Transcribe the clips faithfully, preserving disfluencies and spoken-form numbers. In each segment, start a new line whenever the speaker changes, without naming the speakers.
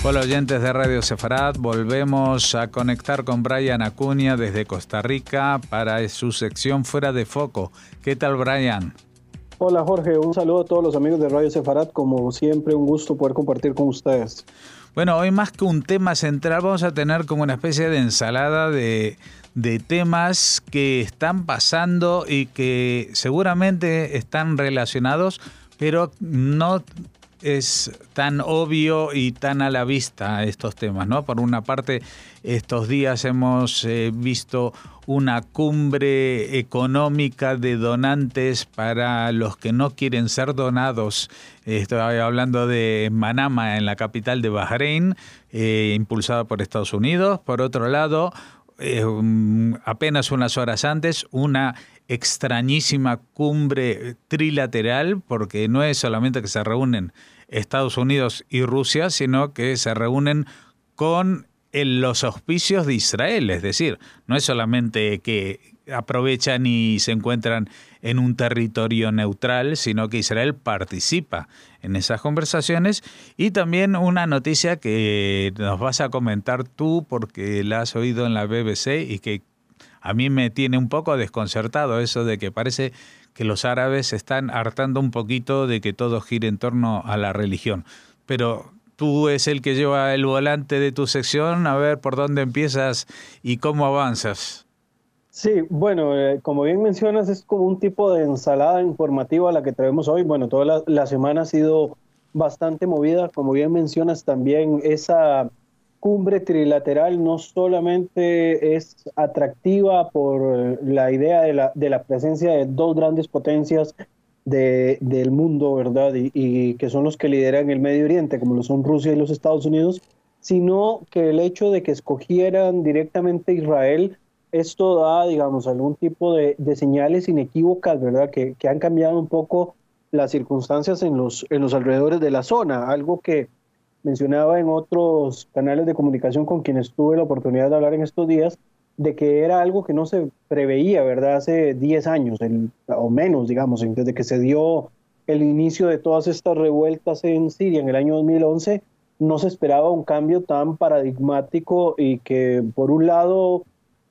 Hola oyentes de Radio Sefarat, volvemos a conectar con Brian Acuña desde Costa Rica para su sección Fuera de Foco. ¿Qué tal, Brian?
Hola Jorge, un saludo a todos los amigos de Radio Sefarat, como siempre un gusto poder compartir con ustedes.
Bueno, hoy más que un tema central vamos a tener como una especie de ensalada de, de temas que están pasando y que seguramente están relacionados, pero no es tan obvio y tan a la vista estos temas, ¿no? Por una parte, estos días hemos eh, visto una cumbre económica de donantes para los que no quieren ser donados. Estoy hablando de Manama, en la capital de Bahrein, eh, impulsada por Estados Unidos. Por otro lado, eh, apenas unas horas antes, una extrañísima cumbre trilateral, porque no es solamente que se reúnen Estados Unidos y Rusia, sino que se reúnen con en los auspicios de Israel, es decir, no es solamente que aprovechan y se encuentran en un territorio neutral, sino que Israel participa en esas conversaciones. Y también una noticia que nos vas a comentar tú porque la has oído en la B B C y que a mí me tiene un poco desconcertado, eso de que parece que los árabes están hartando un poquito de que todo gire en torno a la religión. Pero tú es el que lleva el volante de tu sección, a ver por dónde empiezas y cómo avanzas.
Sí, bueno, eh, como bien mencionas, es como un tipo de ensalada informativa la que traemos hoy. Bueno, toda la, la semana ha sido bastante movida. Como bien mencionas, también esa cumbre trilateral no solamente es atractiva por la idea de la, de la presencia de dos grandes potencias de, del mundo, ¿verdad? Y, y que son los que lideran el Medio Oriente, como lo son Rusia y los Estados Unidos, sino que el hecho de que escogieran directamente Israel, esto da, digamos, algún tipo de, de señales inequívocas, ¿verdad? Que, que han cambiado un poco las circunstancias en los, en los alrededores de la zona, algo que mencionaba en otros canales de comunicación con quienes tuve la oportunidad de hablar en estos días, de que era algo que no se preveía, ¿verdad? Hace diez años, el, o menos, digamos, desde que se dio el inicio de todas estas revueltas en Siria en el año dos mil once, no se esperaba un cambio tan paradigmático y que, por un lado,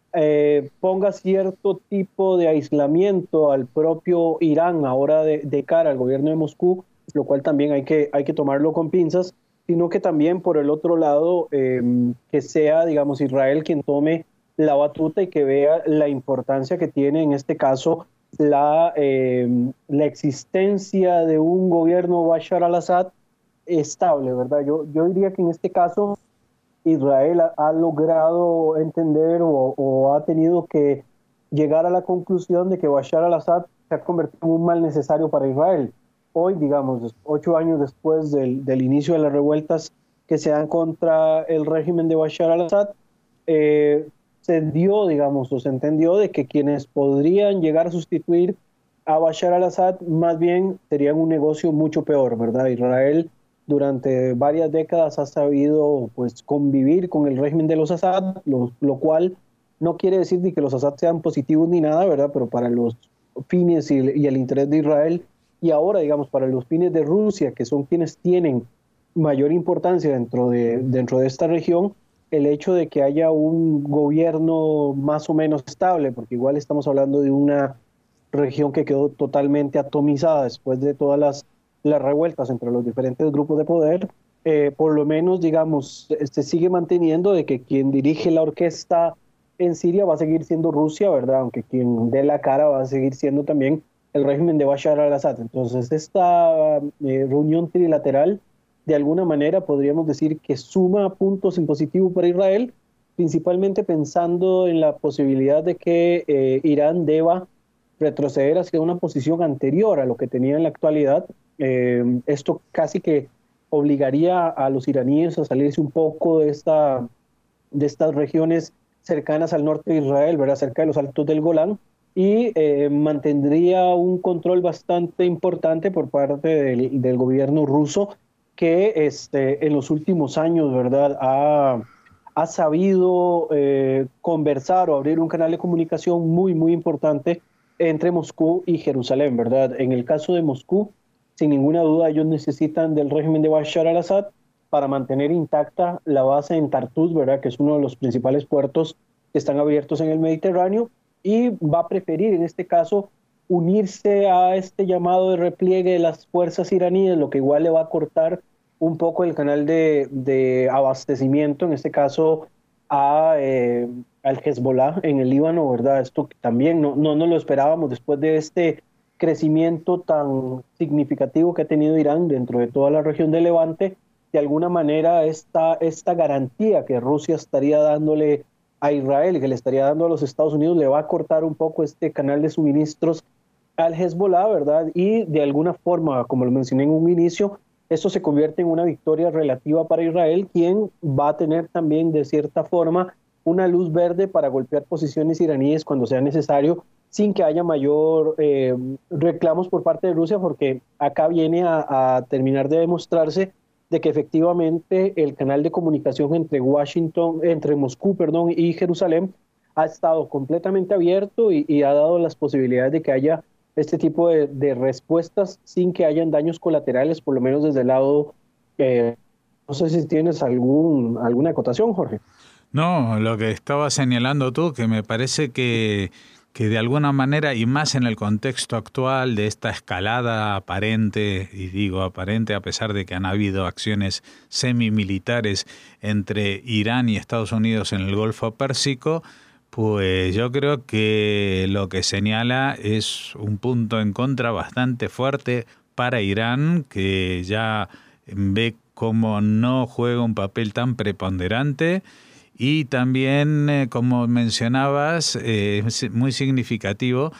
eh, ponga cierto tipo de aislamiento al propio Irán ahora de, de cara al gobierno de Moscú, lo cual también hay que, hay que tomarlo con pinzas, sino que también por el otro lado eh, que sea, digamos, Israel quien tome la batuta y que vea la importancia que tiene en este caso la, eh, la existencia de un gobierno Bashar al-Assad estable, ¿verdad? Yo, yo diría que en este caso Israel ha, ha logrado entender o, o ha tenido que llegar a la conclusión de que Bashar al-Assad se ha convertido en un mal necesario para Israel. Hoy, digamos, ocho años después del, del inicio de las revueltas que se dan contra el régimen de Bashar al-Assad, eh, se dio, digamos, o se entendió de que quienes podrían llegar a sustituir a Bashar al-Assad más bien serían un negocio mucho peor, ¿verdad? Israel durante varias décadas ha sabido, pues, convivir con el régimen de los Assad, lo, lo cual no quiere decir ni que los Assad sean positivos ni nada, ¿verdad? Pero para los fines y, y el interés de Israel, y ahora, digamos, para los fines de Rusia, que son quienes tienen mayor importancia dentro de, dentro de esta región, el hecho de que haya un gobierno más o menos estable, porque igual estamos hablando de una región que quedó totalmente atomizada después de todas las, las revueltas entre los diferentes grupos de poder, eh, por lo menos, digamos, se sigue manteniendo de que quien dirige la orquesta en Siria va a seguir siendo Rusia, ¿verdad? Aunque quien dé la cara va a seguir siendo también el régimen de Bashar al-Assad. Entonces, esta eh, reunión trilateral, de alguna manera, podríamos decir que suma puntos en positivo para Israel, principalmente pensando en la posibilidad de que eh, Irán deba retroceder hacia una posición anterior a lo que tenía en la actualidad. Eh, esto casi que obligaría a los iraníes a salirse un poco de, esta, de estas regiones cercanas al norte de Israel, ¿verdad? Cerca de los altos del Golán, y eh, mantendría un control bastante importante por parte del, del gobierno ruso, que este, en los últimos años, ¿verdad?, ha, ha sabido eh, conversar o abrir un canal de comunicación muy, muy importante entre Moscú y Jerusalén, ¿verdad? En el caso de Moscú, sin ninguna duda, ellos necesitan del régimen de Bashar al-Assad, para mantener intacta la base en Tartus, ¿verdad? Que es uno de los principales puertos que están abiertos en el Mediterráneo, y va a preferir en este caso unirse a este llamado de repliegue de las fuerzas iraníes, lo que igual le va a cortar un poco el canal de, de abastecimiento, en este caso a, eh, al Hezbollah en el Líbano, ¿verdad? Esto también no, no nos lo esperábamos después de este crecimiento tan significativo que ha tenido Irán dentro de toda la región de Levante. De alguna manera esta, esta garantía que Rusia estaría dándole a Israel y que le estaría dando a los Estados Unidos le va a cortar un poco este canal de suministros al Hezbollah, ¿verdad? Y de alguna forma, como lo mencioné en un inicio, esto se convierte en una victoria relativa para Israel, quien va a tener también de cierta forma una luz verde para golpear posiciones iraníes cuando sea necesario, sin que haya mayor eh, reclamos por parte de Rusia, porque acá viene a, a terminar de demostrarse de que efectivamente el canal de comunicación entre Washington, entre Moscú, perdón, y Jerusalén ha estado completamente abierto y, y ha dado las posibilidades de que haya este tipo de, de respuestas sin que hayan daños colaterales, por lo menos desde el lado, eh, no sé si tienes algún, alguna acotación, Jorge.
No, lo que estabas señalando tú, que me parece que, que de alguna manera, y más en el contexto actual de esta escalada aparente, y digo aparente a pesar de que han habido acciones semimilitares entre Irán y Estados Unidos en el Golfo Pérsico, pues yo creo que lo que señala es un punto en contra bastante fuerte para Irán, que ya ve cómo no juega un papel tan preponderante. Y también, eh, como mencionabas, eh, es muy significativo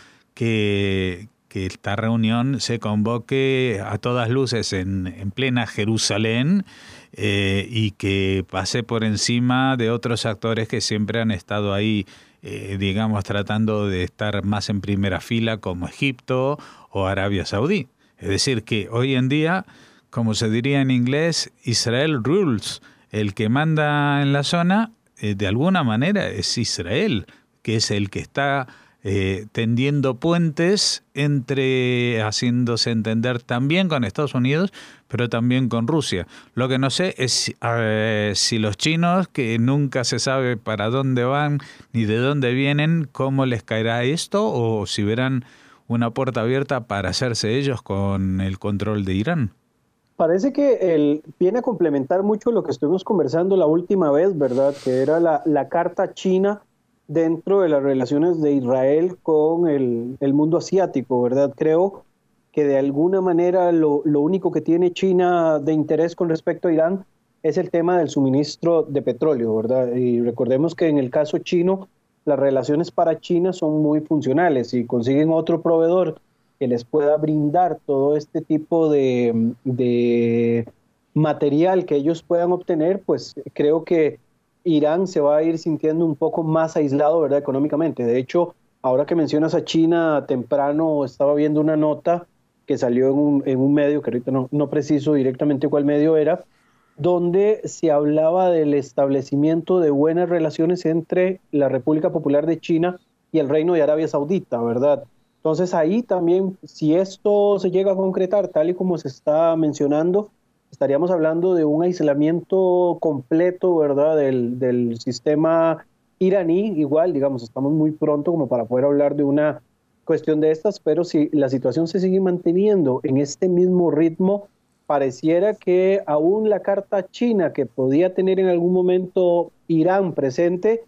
que, que esta reunión se convoque a todas luces en, en plena Jerusalén eh, y que pase por encima de otros actores que siempre han estado ahí, eh, digamos, tratando de estar más en primera fila, como Egipto o Arabia Saudí. Es decir, que hoy en día, como se diría en inglés, Israel rules. El que manda en la zona, de alguna manera es Israel, que es el que está eh, tendiendo puentes entre, haciéndose entender también con Estados Unidos, pero también con Rusia. Lo que no sé es eh, si los chinos, que nunca se sabe para dónde van ni de dónde vienen, cómo les caerá esto, o si verán una puerta abierta para hacerse ellos con el control de Irán.
Parece que él viene a complementar mucho lo que estuvimos conversando la última vez, ¿verdad? Que era la, la carta china dentro de las relaciones de Israel con el, el mundo asiático, ¿verdad? Creo que de alguna manera lo, lo único que tiene China de interés con respecto a Irán es el tema del suministro de petróleo, ¿verdad? Y recordemos que en el caso chino, las relaciones para China son muy funcionales. Si consiguen otro proveedor que les pueda brindar todo este tipo de, de material que ellos puedan obtener, pues creo que Irán se va a ir sintiendo un poco más aislado, ¿verdad?, económicamente. De hecho, ahora que mencionas a China, temprano estaba viendo una nota que salió en un, en un medio, que ahorita no, no preciso directamente cuál medio era, donde se hablaba del establecimiento de buenas relaciones entre la República Popular de China y el Reino de Arabia Saudita, ¿verdad? Entonces ahí también, si esto se llega a concretar tal y como se está mencionando, estaríamos hablando de un aislamiento completo, ¿verdad?, del, del sistema iraní. Igual, digamos, estamos muy pronto como para poder hablar de una cuestión de estas, pero si la situación se sigue manteniendo en este mismo ritmo, pareciera que aún la carta china que podía tener en algún momento Irán presente,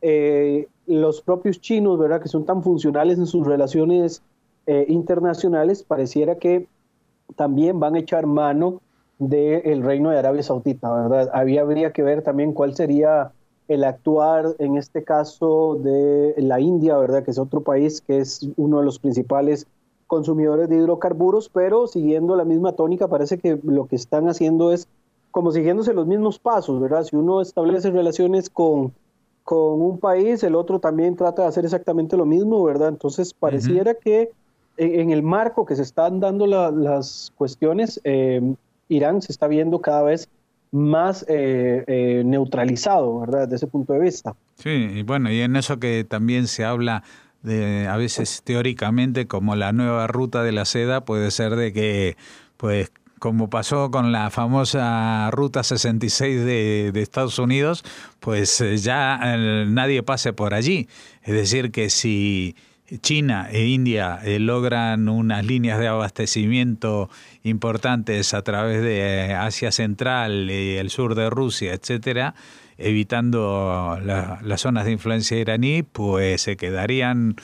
eh, los propios chinos, ¿verdad?, que son tan funcionales en sus relaciones eh, internacionales, pareciera que también van a echar mano del Reino de Arabia Saudita, ¿verdad? Había, habría que ver también cuál sería el actuar, en este caso, de la India, ¿verdad?, que es otro país que es uno de los principales consumidores de hidrocarburos, pero siguiendo la misma tónica, parece que lo que están haciendo es como siguiéndose los mismos pasos, ¿verdad? Si uno establece relaciones con con un país, el otro también trata de hacer exactamente lo mismo, ¿verdad? Entonces pareciera uh-huh. que en, en el marco que se están dando la, las cuestiones, eh, Irán se está viendo cada vez más eh, eh, neutralizado, ¿verdad?, desde ese punto de vista.
Sí, y bueno, y en eso que también se habla de, a veces teóricamente, como la nueva ruta de la seda, puede ser de que, pues, como pasó con la famosa Ruta sesenta y seis de, de Estados Unidos, pues eh, ya eh, nadie pase por allí. Es decir, que si China e India eh, logran unas líneas de abastecimiento importantes a través de eh, Asia Central y el sur de Rusia, etcétera, evitando la, las zonas de influencia iraní, pues se quedarían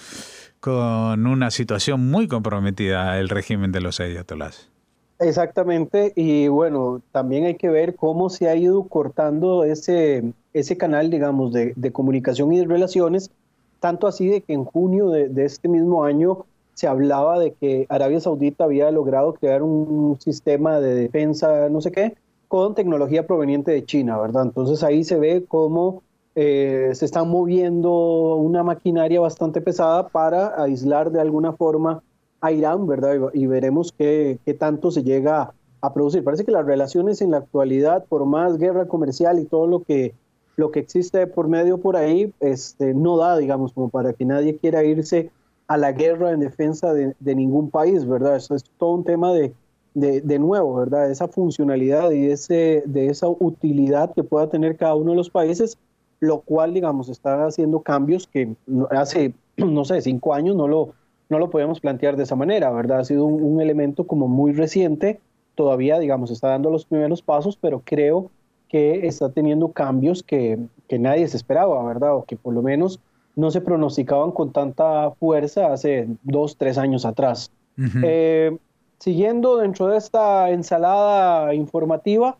con una situación muy comprometida el régimen de los ayatolás.
Exactamente, y bueno, también hay que ver cómo se ha ido cortando ese, ese canal, digamos, de, de comunicación y de relaciones, tanto así de que en junio de, de este mismo año se hablaba de que Arabia Saudita había logrado crear un sistema de defensa, no sé qué, con tecnología proveniente de China, ¿verdad? Entonces ahí se ve cómo eh, se está moviendo una maquinaria bastante pesada para aislar de alguna forma a Irán, ¿verdad? Y, y veremos qué, qué tanto se llega a producir. Parece que las relaciones en la actualidad, por más guerra comercial y todo lo que, lo que existe por medio por ahí, este, no da, digamos, como para que nadie quiera irse a la guerra en defensa de, de ningún país, ¿verdad? Eso es todo un tema de, de, de nuevo, ¿verdad? Esa funcionalidad y ese, de esa utilidad que pueda tener cada uno de los países, lo cual, digamos, está haciendo cambios que hace, no sé, cinco años no lo no lo podemos plantear de esa manera, ¿verdad? Ha sido un, un elemento como muy reciente, todavía, digamos, está dando los primeros pasos, pero creo que está teniendo cambios que, que nadie se esperaba, ¿verdad? O que por lo menos no se pronosticaban con tanta fuerza hace dos, tres años atrás. Uh-huh. Eh, siguiendo dentro de esta ensalada informativa,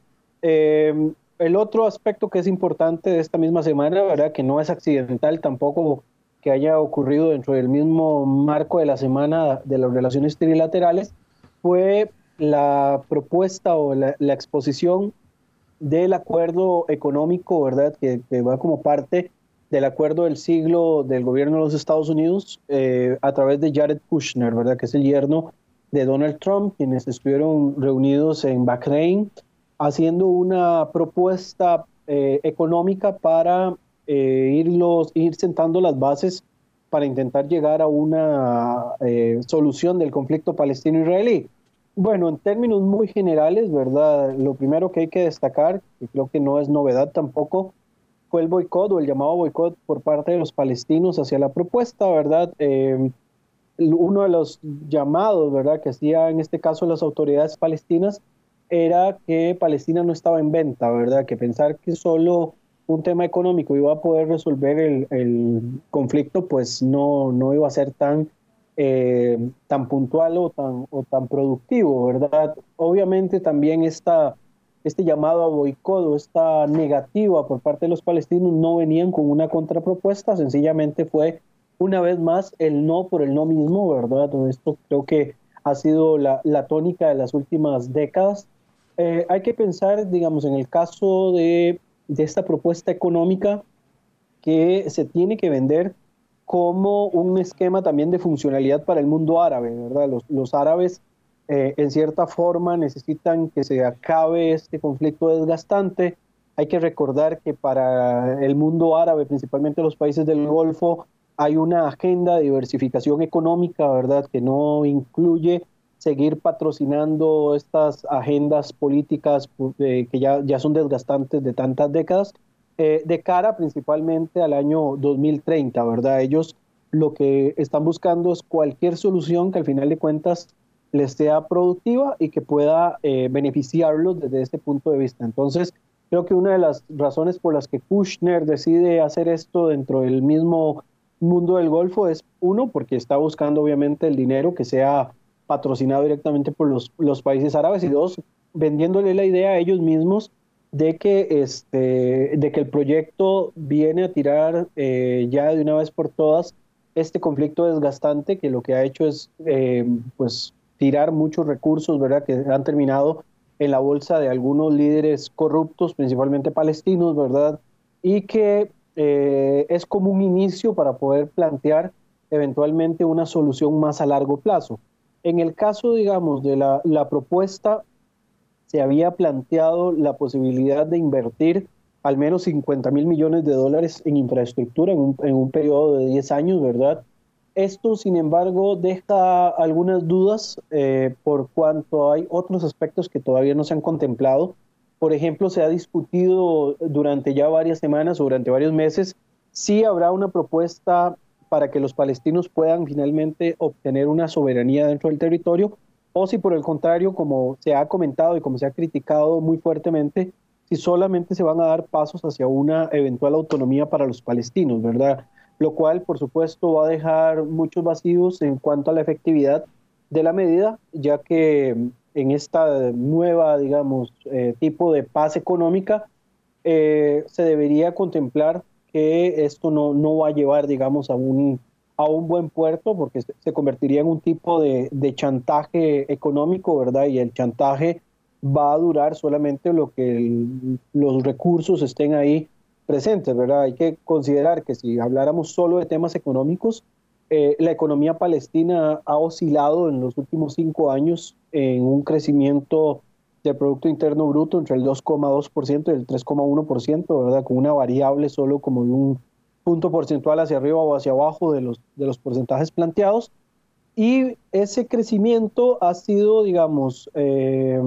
eh, el otro aspecto que es importante de esta misma semana, ¿verdad? Que no es accidental tampoco que haya ocurrido dentro del mismo marco de la semana de las relaciones trilaterales, fue la propuesta o la, la exposición del acuerdo económico, ¿verdad? Que, que va como parte del acuerdo del siglo del gobierno de los Estados Unidos eh, a través de Jared Kushner, ¿verdad? Que es el yerno de Donald Trump, quienes estuvieron reunidos en Bahrein haciendo una propuesta eh, económica para Eh, irlos, ir sentando las bases para intentar llegar a una eh, solución del conflicto palestino-israelí. Bueno, en términos muy generales, ¿verdad? Lo primero que hay que destacar, que creo que no es novedad tampoco, fue el boicot o el llamado boicot por parte de los palestinos hacia la propuesta, ¿verdad? Eh, uno de los llamados, ¿verdad?, que hacía en este caso las autoridades palestinas era que Palestina no estaba en venta, ¿verdad? Que pensar que solo un tema económico iba a poder resolver el, el conflicto, pues no, no iba a ser tan, eh, tan puntual o tan, o tan productivo, ¿verdad? Obviamente también esta, este llamado a boicot o esta negativa por parte de los palestinos no venían con una contrapropuesta, sencillamente fue una vez más el no por el no mismo, ¿verdad? Esto creo que ha sido la, la tónica de las últimas décadas. Eh, hay que pensar, digamos, en el caso de de esta propuesta económica que se tiene que vender como un esquema también de funcionalidad para el mundo árabe, ¿verdad? Los, los árabes eh, en cierta forma necesitan que se acabe este conflicto desgastante. Hay que recordar que para el mundo árabe, principalmente los países del Golfo, hay una agenda de diversificación económica, ¿verdad? Que no incluye seguir patrocinando estas agendas políticas eh, que ya, ya son desgastantes de tantas décadas, eh, de cara principalmente al año dos mil treinta, ¿verdad? Ellos lo que están buscando es cualquier solución que al final de cuentas les sea productiva y que pueda eh, beneficiarlos desde este punto de vista. Entonces, creo que una de las razones por las que Kushner decide hacer esto dentro del mismo mundo del Golfo es, uno, porque está buscando obviamente el dinero que sea patrocinado directamente por los, los países árabes, y dos, vendiéndole la idea a ellos mismos de que, este, de que el proyecto viene a tirar eh, ya de una vez por todas este conflicto desgastante que lo que ha hecho es eh, pues, tirar muchos recursos, ¿verdad?, que han terminado en la bolsa de algunos líderes corruptos, principalmente palestinos, ¿verdad?, y que eh, es como un inicio para poder plantear eventualmente una solución más a largo plazo. En el caso, digamos, de la, la propuesta, se había planteado la posibilidad de invertir al menos cincuenta mil millones de dólares en infraestructura en un, en un periodo de diez años, ¿verdad? Esto, sin embargo, deja algunas dudas eh, por cuanto hay otros aspectos que todavía no se han contemplado. Por ejemplo, se ha discutido durante ya varias semanas o durante varios meses si habrá una propuesta para que los palestinos puedan finalmente obtener una soberanía dentro del territorio, o si por el contrario, como se ha comentado y como se ha criticado muy fuertemente, si solamente se van a dar pasos hacia una eventual autonomía para los palestinos, ¿verdad? Lo cual, por supuesto, va a dejar muchos vacíos en cuanto a la efectividad de la medida, ya que en esta nueva, digamos, eh, tipo de paz económica, eh, se debería contemplar que esto no, no va a llevar, digamos, a un, a un buen puerto, porque se, se convertiría en un tipo de, de chantaje económico, ¿verdad? Y el chantaje va a durar solamente lo que el, los recursos estén ahí presentes, ¿verdad? Hay que considerar que si habláramos solo de temas económicos, eh, la economía palestina ha oscilado en los últimos cinco años en un crecimiento del Producto Interno Bruto entre el dos coma dos por ciento y el tres coma uno por ciento, ¿verdad? Con una variable solo como de un punto porcentual hacia arriba o hacia abajo de los, de los porcentajes planteados. Y ese crecimiento ha sido, digamos, eh,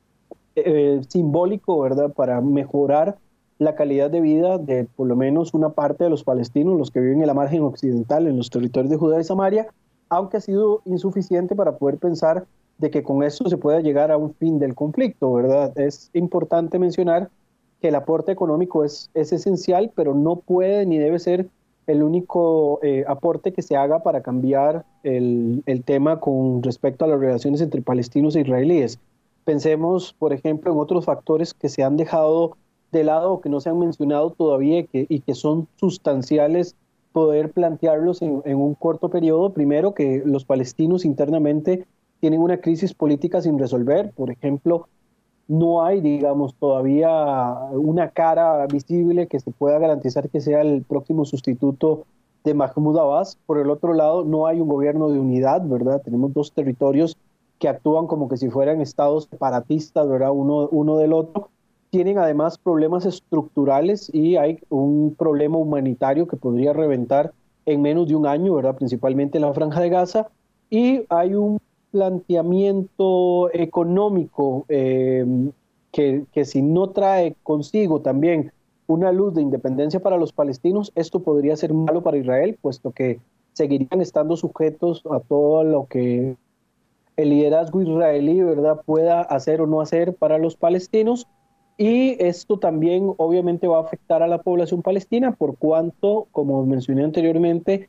eh, simbólico, ¿verdad? Para mejorar la calidad de vida de por lo menos una parte de los palestinos, los que viven en la margen occidental, en los territorios de Judea y Samaria, aunque ha sido insuficiente para poder pensar de que con esto se pueda llegar a un fin del conflicto, ¿verdad? Es importante mencionar que el aporte económico es, es esencial, pero no puede ni debe ser el único eh, aporte que se haga para cambiar el, el tema con respecto a las relaciones entre palestinos e israelíes. Pensemos, por ejemplo, en otros factores que se han dejado de lado o que no se han mencionado todavía y que, y que son sustanciales poder plantearlos en, en un corto periodo. Primero, que los palestinos internamente tienen una crisis política sin resolver. Por ejemplo, no hay, digamos, todavía una cara visible que se pueda garantizar que sea el próximo sustituto de Mahmoud Abbas. Por el otro lado, no hay un gobierno de unidad, ¿verdad? Tenemos dos territorios que actúan como que si fueran estados separatistas, ¿verdad? Uno, uno del otro. Tienen además problemas estructurales y hay un problema humanitario que podría reventar en menos de un año, ¿verdad? Principalmente en la Franja de Gaza. Y hay un planteamiento económico eh, que, que si no trae consigo también una luz de independencia para los palestinos, esto podría ser malo para Israel, puesto que seguirían estando sujetos a todo lo que el liderazgo israelí, ¿verdad?, pueda hacer o no hacer para los palestinos. Y esto también obviamente va a afectar a la población palestina, por cuanto, como mencioné anteriormente,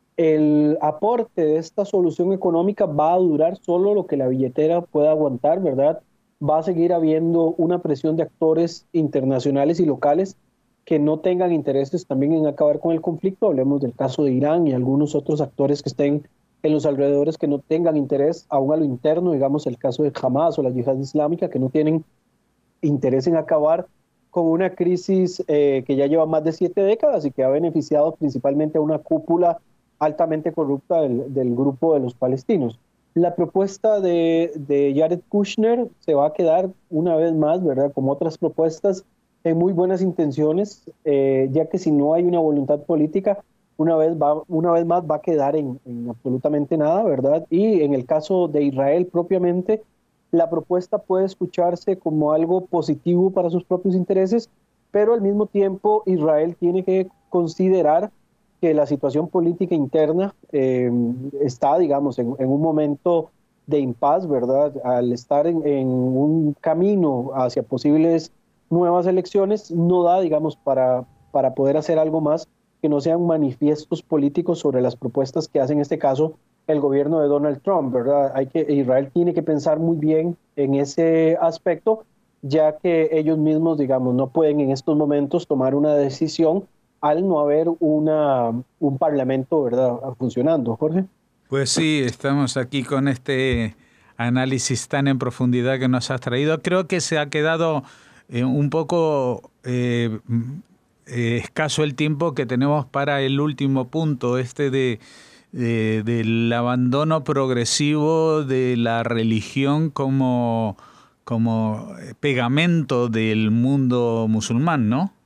el aporte de esta solución económica va a durar solo lo que la billetera pueda aguantar, ¿verdad? Va a seguir habiendo una presión de actores internacionales y locales que no tengan intereses también en acabar con el conflicto. Hablemos del caso de Irán y algunos otros actores que estén en los alrededores que no tengan interés, aún a lo interno, digamos el caso de Hamas o la Yihad Islámica, que no tienen interés en acabar con una crisis eh, que ya lleva más de siete décadas y que ha beneficiado principalmente a una cúpula altamente corrupta del, del grupo de los palestinos. La propuesta de, de Jared Kushner se va a quedar una vez más, ¿verdad?, como otras propuestas, en muy buenas intenciones, eh, ya que si no hay una voluntad política, una vez, va, una vez más va a quedar en, en absolutamente nada, ¿verdad? Y en el caso de Israel propiamente, la propuesta puede escucharse como algo positivo para sus propios intereses, pero al mismo tiempo Israel tiene que considerar que la situación política interna eh, está, digamos, en, en un momento de impas, ¿verdad? Al estar en, en un camino hacia posibles nuevas elecciones, no da, digamos, para, para poder hacer algo más que no sean manifiestos políticos sobre las propuestas que hace en este caso el gobierno de Donald Trump, ¿verdad? Hay que, Israel tiene que pensar muy bien en ese aspecto, ya que ellos mismos, digamos, no pueden en estos momentos tomar una decisión al no haber una, un parlamento, ¿verdad?, funcionando. Jorge.
Pues sí, estamos aquí con este análisis tan en profundidad que nos has traído. Creo que se ha quedado eh, un poco eh, eh, escaso el tiempo que tenemos para el último punto, este de, de del abandono progresivo de la religión como, como pegamento del mundo musulmán, ¿no?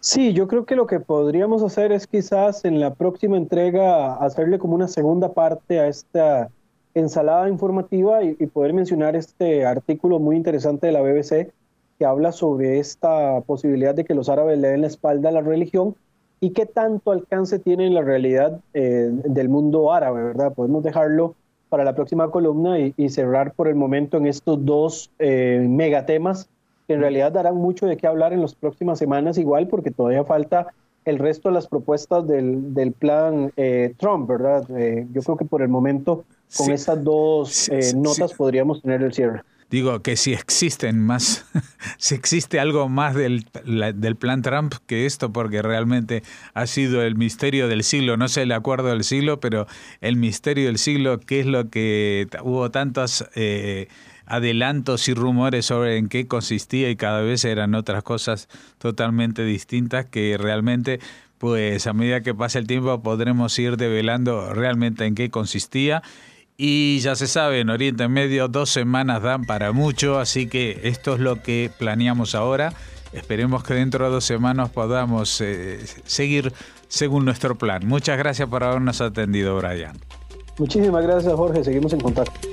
Sí, yo creo que lo que podríamos hacer es quizás en la próxima entrega hacerle como una segunda parte a esta ensalada informativa y, y poder mencionar este artículo muy interesante de la B B C que habla sobre esta posibilidad de que los árabes le den la espalda a la religión y qué tanto alcance tiene en la realidad eh, del mundo árabe, ¿verdad? Podemos dejarlo para la próxima columna y, y cerrar por el momento en estos dos eh, megatemas que en realidad darán mucho de qué hablar en las próximas semanas igual, porque todavía falta el resto de las propuestas del, del plan eh, Trump, ¿verdad? Eh, yo creo que por el momento con
Sí,
estas dos
sí,
eh,
sí,
notas
sí.
podríamos tener el cierre.
Digo que si existen más, si existe algo más del, la, del plan Trump que esto, porque realmente ha sido el misterio del siglo, no sé el acuerdo del siglo, pero el misterio del siglo, qué es lo que hubo tantos eh, adelantos y rumores sobre en qué consistía y cada vez eran otras cosas totalmente distintas que realmente, pues a medida que pasa el tiempo podremos ir develando realmente en qué consistía. Y ya se sabe, en Oriente Medio dos semanas dan para mucho, así que esto es lo que planeamos ahora. Esperemos que dentro de dos semanas podamos eh, seguir según nuestro plan. Muchas gracias por habernos atendido, Brian.
Muchísimas gracias, Jorge. Seguimos en contacto.